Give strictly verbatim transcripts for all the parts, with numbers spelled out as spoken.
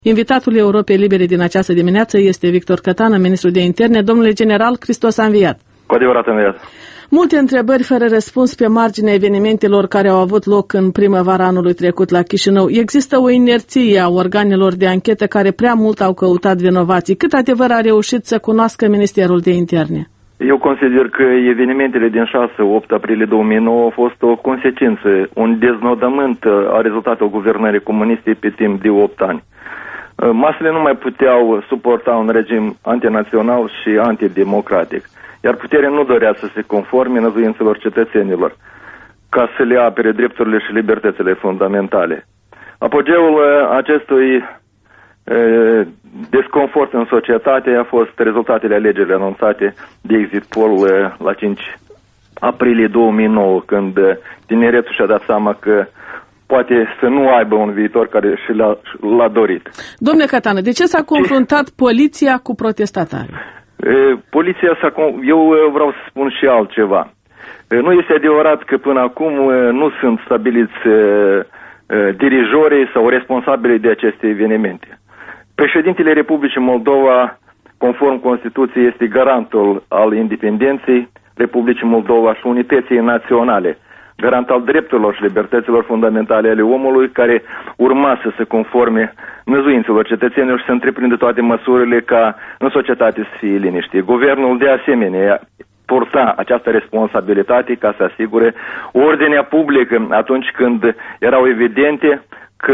Invitatul Europei Libere din această dimineață este Victor Cătană, ministru de interne. Domnule general, Hristos a înviat. Cu adevărat a înviat. Multe întrebări fără răspuns pe marginea evenimentelor care au avut loc în primăvara anului trecut la Chișinău. Există o inerție a organelor de anchetă care prea mult au căutat vinovații. Cât adevăr a reușit să cunoască Ministerul de Interne? Eu consider că evenimentele din șase opt aprilie două mii nouă au fost o consecință, un deznodământ a rezultatelor guvernării comuniste pe timp de opt ani. Masele nu mai puteau suporta un regim antinațional și antidemocratic, iar puterea nu dorea să se conforme năzuințelor cetățenilor, ca să le apere drepturile și libertățile fundamentale. Apogeul acestui e, desconfort în societate a fost rezultatele alegerilor anunțate de exit poll la cinci aprilie două mii nouă, când tineretul și-a dat seama că poate să nu aibă un viitor care și l-a, l-a dorit. Domnule Cătană, de ce s-a confruntat poliția cu protestatarii? Poliția s-a... Eu vreau să spun și altceva. Nu este adevărat că până acum nu sunt stabiliți dirijorii sau responsabili de aceste evenimente. Președintele Republicii Moldova, conform Constituției, este garantul al independenței Republicii Moldova și unității naționale, garant al drepturilor și libertăților fundamentale ale omului, care urma să se conforme năzuințelor cetățenilor și să întreprindă toate măsurile ca în societate să fie liniște. Guvernul de asemenea purta această responsabilitate ca să asigure ordinea publică atunci când erau evidente că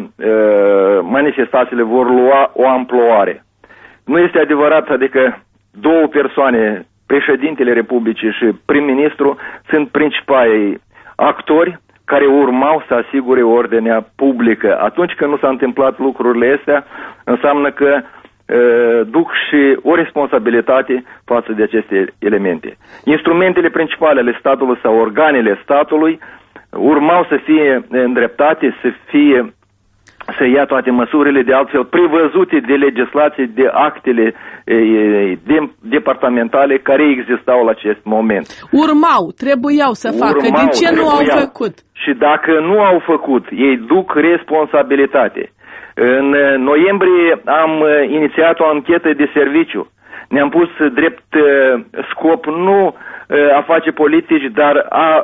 uh, manifestațiile vor lua o amploare. Nu este adevărat, adică două persoane, președintele Republicii și prim-ministru, sunt principalii actori care urmau să asigure ordinea publică. Atunci când nu s-a întâmplat lucrurile astea, înseamnă că uh, duc și o responsabilitate față de aceste elemente. Instrumentele principale ale statului sau organele statului urmau să fie îndreptate, să fie să ia toate măsurile de altfel prevăzute de legislație, de actele de, departamentale care existau la acest moment. Urmau, trebuiau să facă. Urmau, de ce trebuiau. nu au făcut? Și dacă nu au făcut, ei duc responsabilitate. În noiembrie am inițiat o anchetă de serviciu. Ne-am pus drept scop nu a face politici, dar a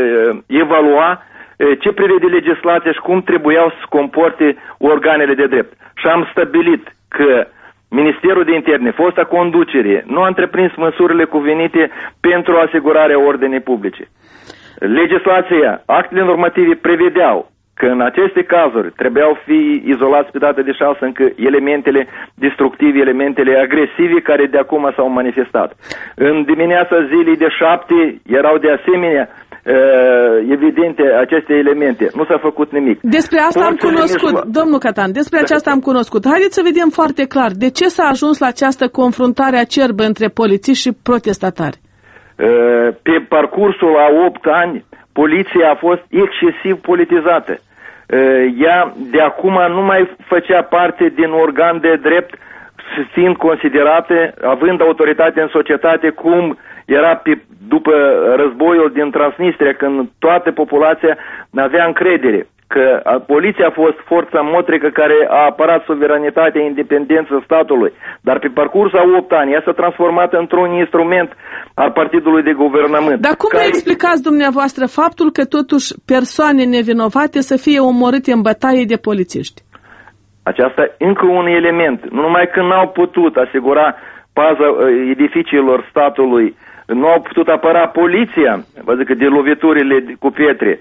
evalua ce prevede legislația și cum trebuiau să comporte organele de drept. Și am stabilit că Ministerul de Interne, fosta conducere, nu a întreprins măsurile cuvenite pentru asigurarea ordinii publice. Legislația, actele normative prevedeau că în aceste cazuri trebuiau fi izolați pe data de șase încă elementele destructive, elementele agresive care de acum s-au manifestat. În dimineața zilei de șapte erau de asemenea Uh, evidente aceste elemente. Nu s-a făcut nimic. Despre asta Forțele am cunoscut, mijlo... domnul Cătan, despre da. aceasta am cunoscut. Haideți să vedem foarte clar de ce s-a ajuns la această confruntare acerbă între polițiști și protestatari. Uh, pe parcursul a opt ani, poliția a fost excesiv politizată. Uh, ea de acum nu mai făcea parte din organ de drept, fiind considerate, având autoritate în societate, cum era pe, după războiul din Transnistria, când toată populația avea încredere că poliția a fost forța motrică care a apărat suveranitatea, independența statului. Dar pe parcursul a opt ani, ea s-a transformat într-un instrument al partidului de guvernământ. Dar cum care... explicați dumneavoastră faptul că totuși persoane nevinovate să fie omorâte în bătaie de polițiști? Aceasta încă un element. Nu numai că n-au putut asigura paza edificiilor statului, nu au putut apăra poliția, vă zic, de loviturile cu pietre.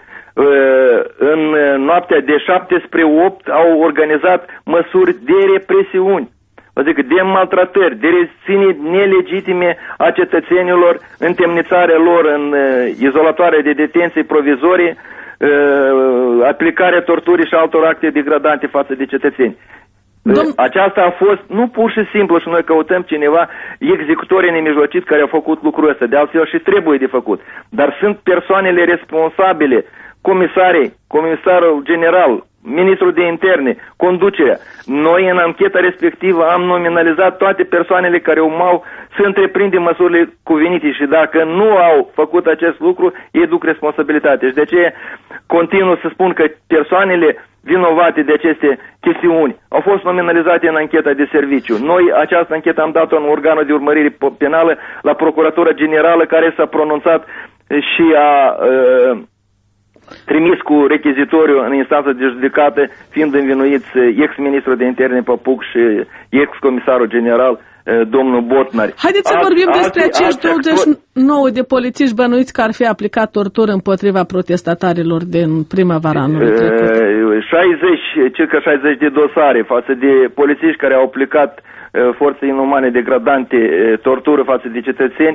În noaptea de șapte spre opt au organizat măsuri de represiuni, vă zic, de maltratări, de rețineri nelegitime a cetățenilor, întemnițarea lor în izolatoare de detenție provizorii, aplicarea torturii și altor acte degradante față de cetățeni. Dom- Aceasta a fost nu pur și simplu și noi căutăm cineva executorii nemijlocit care au făcut lucrul ăsta, de altfel și trebuie de făcut, dar sunt persoanele responsabile, comisarii, comisarul general, ministrul de interne, conducerea. Noi în ancheta respectivă am nominalizat toate persoanele care urmau să întreprinde măsurile cuvenite și dacă nu au făcut acest lucru, ei duc responsabilitate. Și de aceea continuu să spun că persoanele vinovate de aceste chestiuni au fost nominalizate în ancheta de serviciu. Noi această anchetă am dat-o în organul de urmărire penală la Procuratura Generală, care s-a pronunțat și a uh, trimis cu rechizitoriu în instanță de judecată, fiind învinuiți ex-ministrul de interne Păpuc și ex-comisarul general domnul Botnari. Haideți să vorbim alții, despre acești douăzeci și nouă de polițiști bănuiți că ar fi aplicat tortură împotriva protestatarilor din primăvara anului trecut. șaizeci, circa șaizeci de dosare față de polițiști care au aplicat forțe inumane degradante, tortură față de cetățeni,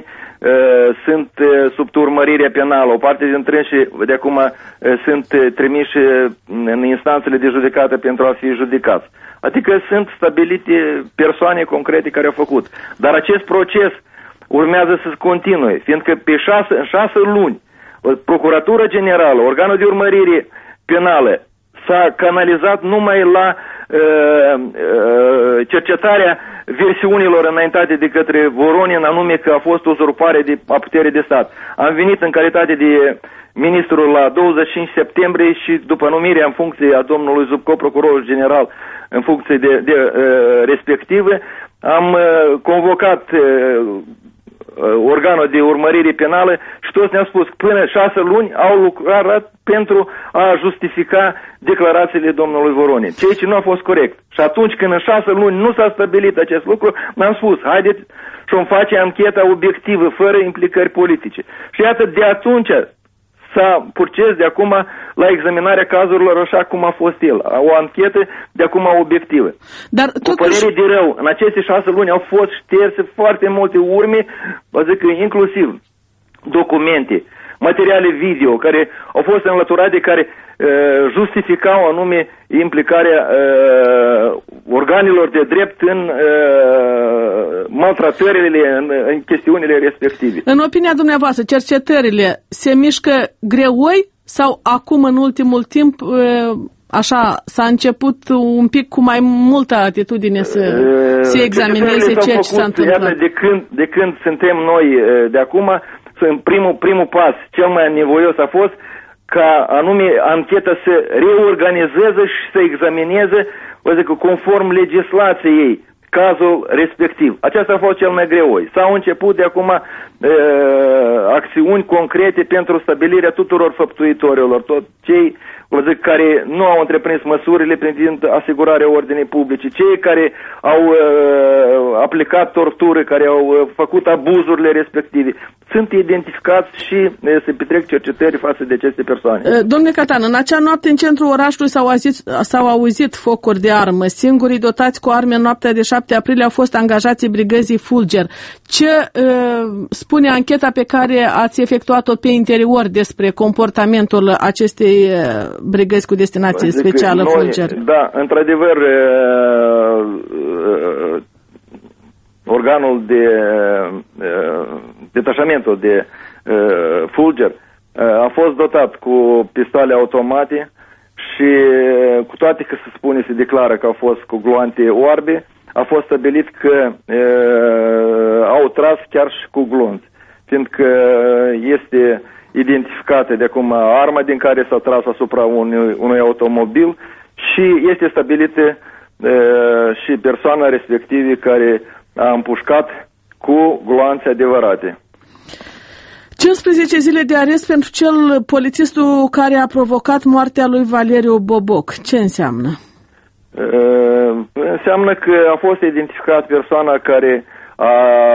sunt sub urmărirea penală. O parte dintre ei de acum sunt trimiși în instanțele de judecată pentru a fi judecați. Adică sunt stabilite persoane concrete care au făcut. Dar acest proces urmează să se continue, fiindcă pe șase, în șase luni Procuratura Generală, organul de urmărire penală, s-a canalizat numai la uh, uh, cercetarea versiunilor înaintate de către Voronin, anume că a fost uzurpare de a putere de stat. Am venit în calitate de ministru la douăzeci și cinci septembrie și după numirea în funcție a domnului Zubco, procurorul general, în funcție de, de uh, respective, am uh, convocat uh, organul de urmărire penală și toți ne-au spus că până șase luni au lucrat pentru a justifica declarațiile domnului Voronin, ceea ce nu a fost corect. Și atunci când în șase luni nu s-a stabilit acest lucru, mi-am spus, haideți și vom face ancheta obiectivă, fără implicări politice. Și iată, de atunci s-a proces de acum la examinarea cazurilor așa cum a fost el. O anchetă de acum obiectivă. Dar cu părere de rău, în aceste șase luni au fost șterse foarte multe urme, vă zic că inclusiv documente, materiale video care au fost înlăturate, care uh, justificau anume implicarea uh, organelor de drept în uh, maltratările, în, în chestiunile respective. În opinia dumneavoastră, cercetările se mișcă greoi sau acum în ultimul timp uh, așa s-a început un pic cu mai multă atitudine să uh, se examineze ceea ce s-a întâmplat? Iată, de când, de când suntem noi uh, de acum, în primul, primul pas, cel mai nevoios a fost ca anume ancheta să reorganizeze și să examineze, o zic, conform legislației cazul respectiv. Aceasta a fost cel mai greoi. S-au început de acum e, acțiuni concrete pentru stabilirea tuturor făptuitorilor, tot cei, o zic, care nu au întreprins măsurile privind asigurarea ordinii publice, cei care au e, aplicat tortură, care au e, făcut abuzurile respective. Sunt identificați și e, se petrec cercetări față de aceste persoane. Domnule Catan, în acea noapte în centrul orașului s-au auzit, s-au auzit focuri de armă. Singurii dotați cu arme în noaptea de șapte aprilie au fost angajații brigăzii Fulger. Ce uh, spune ancheta pe care ați efectuat-o pe interior despre comportamentul acestei uh, brigăzi cu destinație Zic specială noi, Fulger? Da, într-adevăr, uh, uh, organul de uh, detașamentul de uh, Fulger uh, a fost dotat cu pistoale automate și cu toate că se spune, se declară că au fost cu gloante oarbe, a fost stabilit că e, au tras chiar și cu glonți, fiindcă este identificată de acum arma din care s-a tras asupra unui, unui automobil și este stabilită e, și persoana respectivă care a împușcat cu gloanțe adevărate. cincisprezece zile de arest pentru cel polițistul care a provocat moartea lui Valeriu Boboc. Ce înseamnă? Uh, înseamnă că a fost identificat persoana care a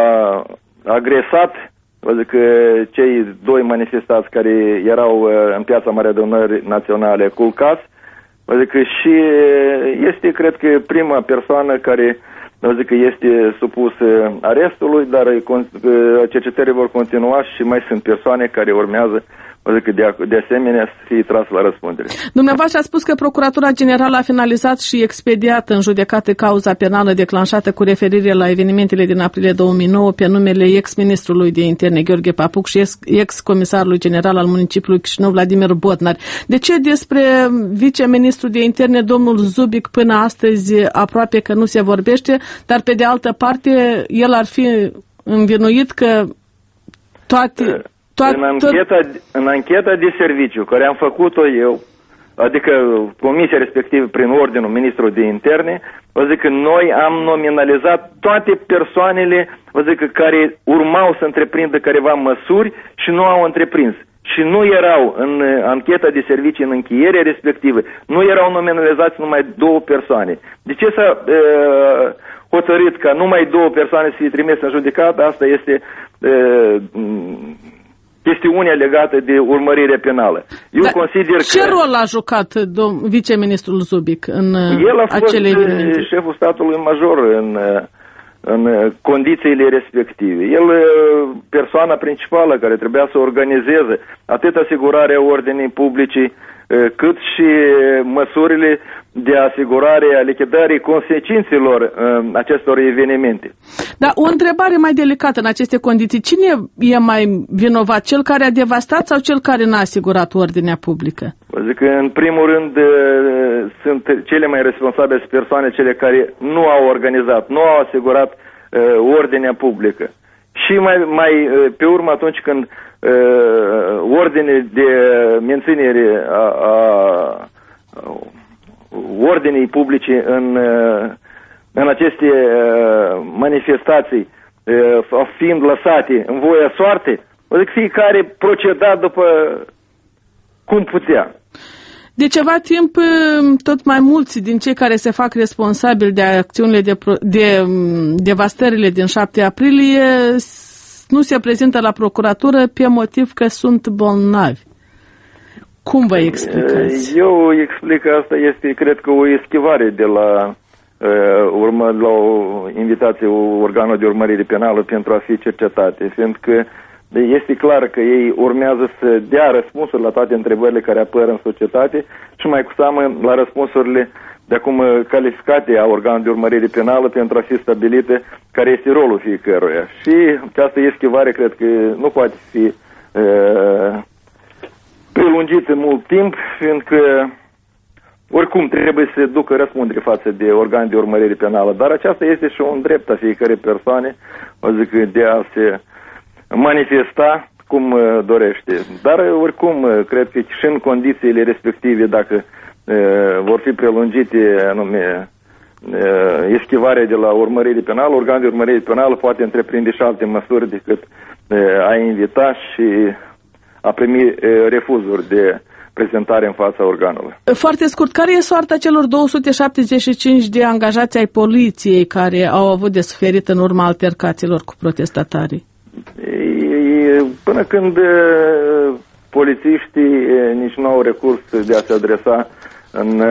agresat, vă zic, cei doi manifestați care erau în Piața Marea Adunării Naționale culcați. Vă zic că și este, cred că, prima persoană care, vă zic că este supusă arestului, dar cercetările vor continua și mai sunt persoane care urmează, vă zic că de, de asemenea să fie tras la răspundere. Dumneavoastră a spus că Procuratura Generală a finalizat și expediat în judecată cauza penală declanșată cu referire la evenimentele din aprilie două mii nouă pe numele ex-ministrului de interne Gheorghe Papuc și ex-comisarului general al municipiului Chișinău Vladimir Botnari. De ce despre viceministrul de interne domnul Zubic până astăzi aproape că nu se vorbește, dar pe de altă parte el ar fi învinuit că toate... toate în, ancheta, în ancheta de serviciu care am făcut-o eu, adică comisia respectivă prin ordinul ministrului de interne, vă zic că noi am nominalizat toate persoanele, vă zic că care urmau să întreprindă careva măsuri și nu au întreprins. Și nu erau în ancheta de servicii în încheiere respectivă, nu erau nominalizați numai două persoane. De ce s-a uh, hotărât ca numai două persoane să fie trimise în judecată? Asta este uh, chestiunea legată de urmărire penală. Eu Dar consider ce că... rol a jucat domn, viceministrul Zubic în El a fost acele evenimente? șeful statului major în... în condițiile respective. El, persoana principală care trebuia să organizeze atât asigurarea ordinii publice, cât și măsurile de asigurare a lichidării consecințelor acestor evenimente. Dar o întrebare mai delicată în aceste condiții. Cine e mai vinovat? Cel care a devastat sau cel care n-a asigurat ordinea publică? Vă zic că, în primul rând, sunt cele mai responsabile persoane, cele care nu au organizat, nu au asigurat uh, ordinea publică. Și mai, mai pe urmă, atunci când uh, ordine de menținere a, a, a ordinii publice în, uh, în aceste uh, manifestații uh, fiind lăsate în voia soartei, vă zic, fiecare proceda după cum putea. De ceva timp, tot mai mulți din cei care se fac responsabili de acțiunile de, de devastările din șapte aprilie nu se prezintă la procuratură pe motiv că sunt bolnavi. Cum vă explicați? Eu explic că asta este, cred că, o eschivare de la, uh, urmă, la o invitație organului de urmărire penală pentru a fi cercetate, fiindcă este clar că ei urmează să dea răspunsuri la toate întrebările care apar în societate și mai cu seamă la răspunsurile de acum calificate a organului de urmărire penală pentru a fi stabilite care este rolul fiecăruia. Și această eschivare cred că nu poate fi uh, prelungită mult timp, fiindcă oricum trebuie să ducă răspundere față de organul de urmărire penală, dar aceasta este și un drept a fiecare persoane, o zic, de a se manifesta cum uh, dorește. Dar uh, oricum, uh, cred că și în condițiile respective, dacă uh, vor fi prelungite anume uh, eschivarea de la urmărire penală, organul de urmărire penală poate întreprinde și alte măsuri decât uh, a invita și a primi uh, refuzuri de prezentare în fața organului. Foarte scurt, care e soarta celor două sute șaptezeci și cinci de angajați ai poliției care au avut de suferit în urma altercațiilor cu protestatarii? Până când polițiștii nici nu au recurs de a se adresa în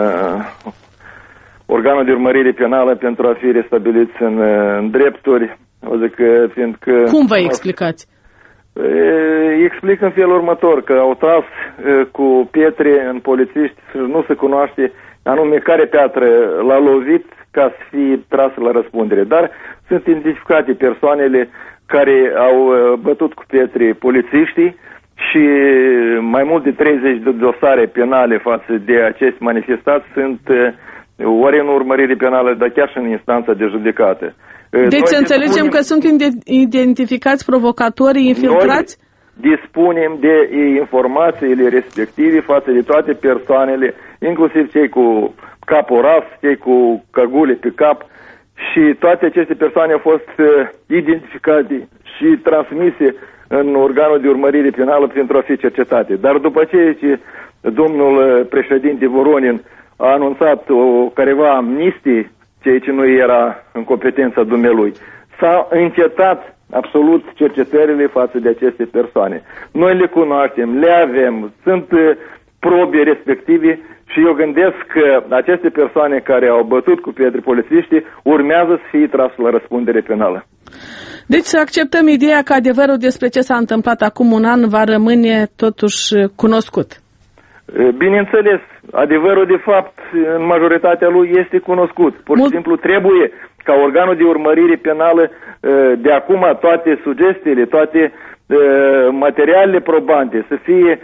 organul de urmărire penală pentru a fi restabiliți în, în drepturi, o zic că, fiindcă... Cum vă explicați? Explic în felul următor, că au tras cu pietre în polițiști și nu se cunoaște anume care piatră l-a lovit ca să fie tras la răspundere. Dar sunt identificate persoanele care au bătut cu pietre polițiștii și mai mult de treizeci de dosare penale față de acești manifestați sunt ori în urmărire penală, dar chiar și în instanța de judecată. Deci să înțelegem că sunt identificați provocatorii infiltrați? Noi dispunem de informațiile respective față de toate persoanele, inclusiv cei cu capul ras, cei cu căgule pe cap, și toate aceste persoane au fost uh, identificate și transmise în organul de urmărire penală pentru a fi cercetate. Dar după ce, ce domnul președinte Voronin a anunțat o careva amnistie, ceea ce nu era în competența dumnealui, s-a încetat absolut cercetările față de aceste persoane. Noi le cunoaștem, le avem, sunt uh, probe respective. Și eu gândesc că aceste persoane care au bătut cu pietre polițiștii urmează să fie tras la răspundere penală. Deci să acceptăm ideea că adevărul despre ce s-a întâmplat acum un an va rămâne totuși cunoscut. Bineînțeles, adevărul de fapt în majoritatea lui este cunoscut. Pur și Mul... simplu trebuie ca organul de urmărire penală de acum toate sugestiile, toate materialele probante să fie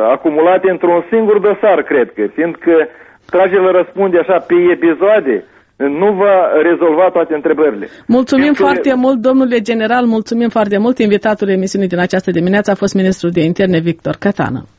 acumulate într-un singur dosar, cred că, fiindcă trage la răspunde așa pe episoade, nu va rezolva toate întrebările. Mulțumim Pentru foarte că... mult, domnule general, mulțumim foarte mult. Invitatul emisiunii din această dimineață a fost ministrul de interne Victor Cătană.